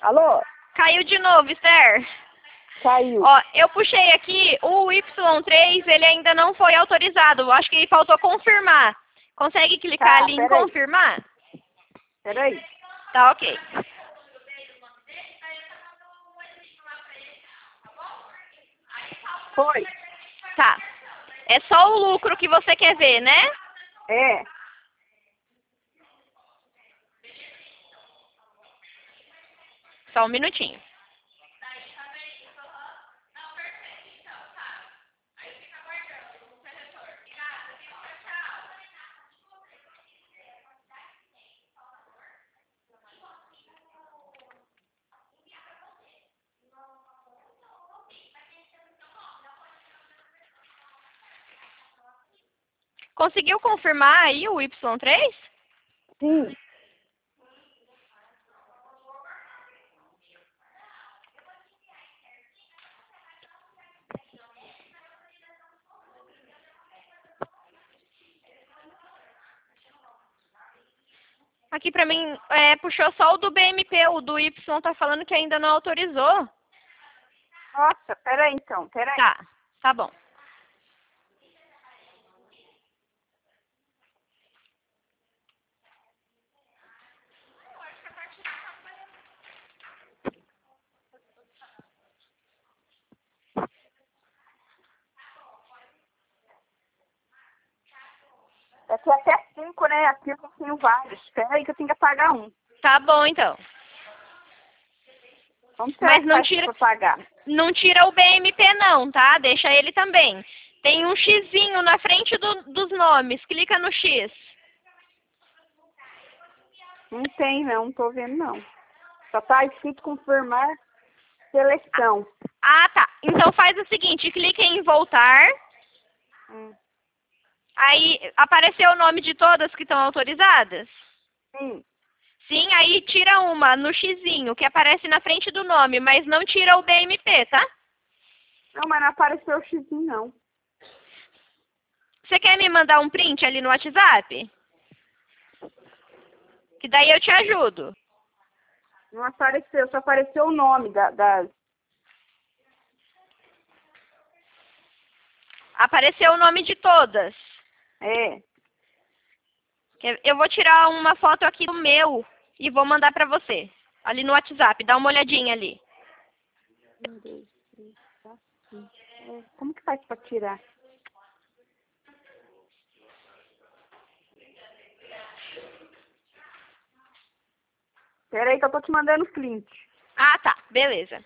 Alô? Caiu de novo, Esther. Caiu. Ó, eu puxei aqui, o Y3, ele ainda não foi autorizado. Acho que faltou confirmar. Consegue clicar ali em confirmar? Peraí. Tá, ok. Foi. Tá. É só o lucro que você quer ver, né? É. Só um minutinho. Conseguiu confirmar aí o Y3? Sim. Aqui pra mim, puxou só o do BMP, o do Y tá falando que ainda não autorizou. Nossa, peraí então, peraí. Tá bom. Daqui até 5, né? Aqui eu tenho vários. Peraí que eu tenho que apagar um. Tá bom, então. Vamos Mas não pra pagar. não tira o BMP não, tá? Deixa ele também. Tem um xizinho na frente dos nomes. Clica no X. Não tem, não tô vendo, não. Só tá escrito confirmar seleção. Ah, tá. Então faz o seguinte, clica em voltar. Aí apareceu o nome de todas que estão autorizadas? Sim. Sim, aí tira uma no xizinho, que aparece na frente do nome, mas não tira o BMP, tá? Não, mas não apareceu o xizinho, não. Você quer me mandar um print ali no WhatsApp? Que daí eu te ajudo. Não apareceu, só apareceu o nome das... Apareceu o nome de todas. É. Eu vou tirar uma foto aqui do meu e vou mandar pra você. Ali no WhatsApp, dá uma olhadinha ali. 1, 2, 3, 4, 5. Como que faz pra tirar? Peraí que eu tô te mandando o print. Ah, tá. Beleza.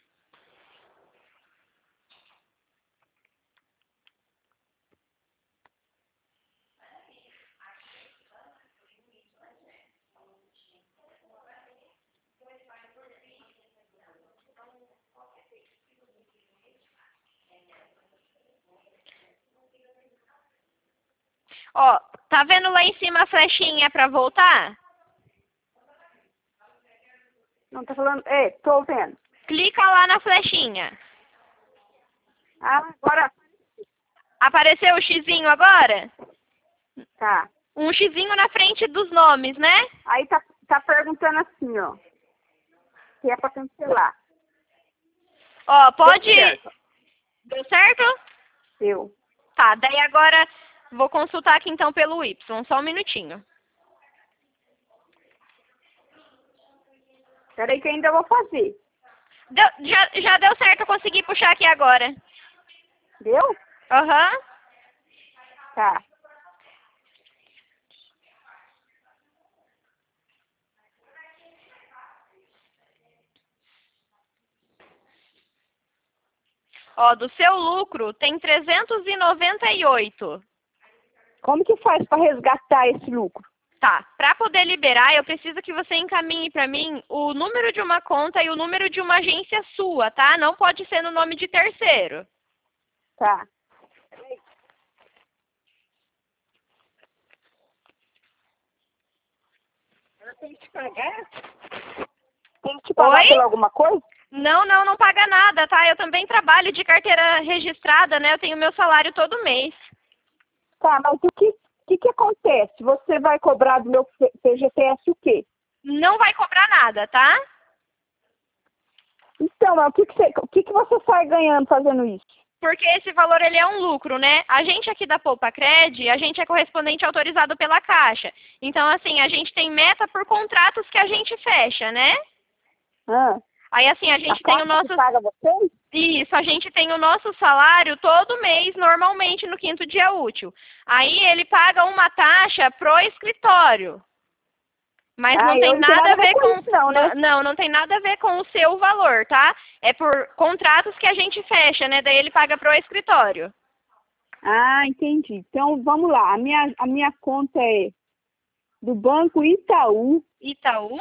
Ó, tá vendo lá em cima a flechinha pra voltar? Não, tá falando... É, tô vendo. Clica lá na flechinha. Ah, agora... Apareceu o xizinho agora? Tá. Um xizinho na frente dos nomes, né? Aí tá perguntando assim, ó. Se é pra cancelar. Ó, pode... Deu certo. Deu certo? Deu. Tá, daí agora vou consultar aqui então pelo Y. Só um minutinho. Peraí que ainda vou fazer. Já deu certo, eu consegui puxar aqui agora. Deu? Aham. Tá. Ó, do seu lucro tem 398. Como que faz para resgatar esse lucro? Tá, para poder liberar, eu preciso que você encaminhe para mim o número de uma conta e o número de uma agência sua, tá? Não pode ser no nome de terceiro. Tá. Eu tenho que pagar? Tem que pagar por alguma coisa? Não paga nada, tá? Eu também trabalho de carteira registrada, né? Eu tenho meu salário todo mês. Tá, mas o que acontece? Você vai cobrar do meu FGTS o quê? Não vai cobrar nada, tá? Então, mas o que que você sai ganhando fazendo isso? Porque esse valor ele é um lucro, né? A gente aqui da Poupacred, a gente é correspondente autorizado pela Caixa. Então, assim, a gente tem meta por contratos que a gente fecha, né? Ah, Aí, assim, a gente tem o Caixa que nosso... paga vocês? Isso, a gente tem o nosso salário todo mês, normalmente no 5º dia útil. Aí ele paga uma taxa pro escritório. Mas não Eu tem não tenho nada a ver com... isso, não, né? Não tem nada a ver com o seu valor, tá? É por contratos que a gente fecha, né? Daí ele paga pro escritório. Ah, entendi. Então, vamos lá. A minha conta é do Banco Itaú. Itaú?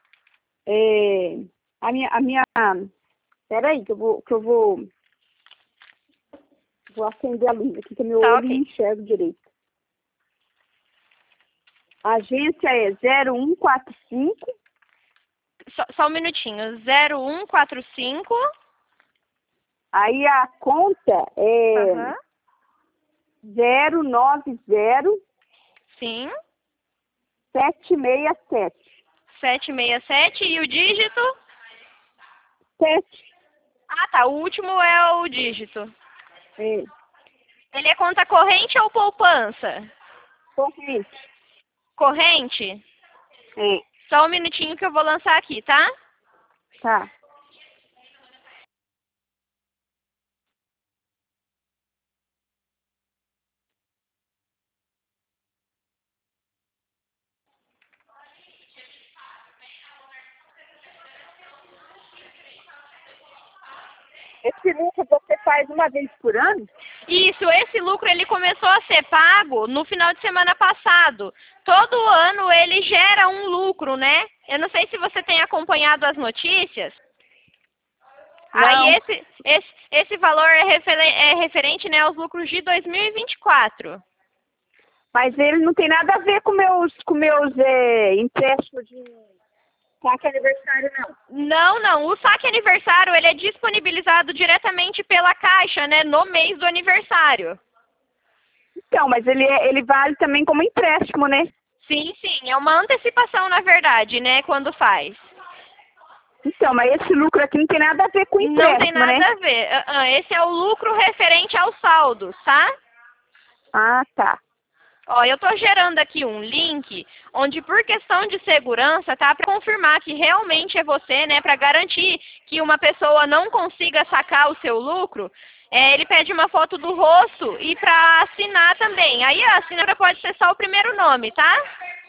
Peraí, que eu vou acender a luz aqui, que meu Tá, olho ok. não enxerga direito. A agência é 0145. Só um minutinho. 0145. Aí a conta é Aham. 090 Sim. 767. 767. E o dígito? 7. Ah, tá. O último é o dígito. É, Ele é conta corrente ou poupança? corrente. Corrente? É, Só um minutinho que eu vou lançar aqui, tá? tá. Esse lucro você faz uma vez por ano? Isso, esse lucro ele começou a ser pago no final de semana passado. Todo ano ele gera um lucro, né? Eu não sei se você tem acompanhado as notícias. Não. Aí esse valor é referente, né, aos lucros de 2024. Mas ele não tem nada a ver com meus empréstimos de saque aniversário, não. Não. O saque aniversário ele é disponibilizado diretamente pela Caixa, né, no mês do aniversário. Então, mas ele vale também como empréstimo, né? Sim. É uma antecipação, na verdade, né, quando faz. Então, mas esse lucro aqui não tem nada a ver com empréstimo, Não tem nada né? a ver. Esse é o lucro referente aos saldos, tá? Ah, tá. Ó, eu tô gerando aqui um link onde, por questão de segurança, tá? Para confirmar que realmente é você, né? Para garantir que uma pessoa não consiga sacar o seu lucro, ele pede uma foto do rosto e para assinar também. Aí a assinatura pode ser só o primeiro nome, tá?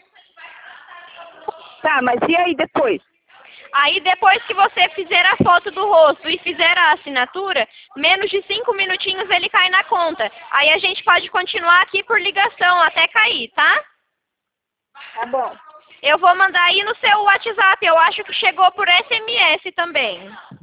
Tá, mas e aí depois? Aí depois que você fizer a foto do rosto e fizer a assinatura, menos de 5 minutinhos ele cai na conta. Aí a gente pode continuar aqui por ligação até cair, tá? Tá bom. Eu vou mandar aí no seu WhatsApp, eu acho que chegou por SMS também.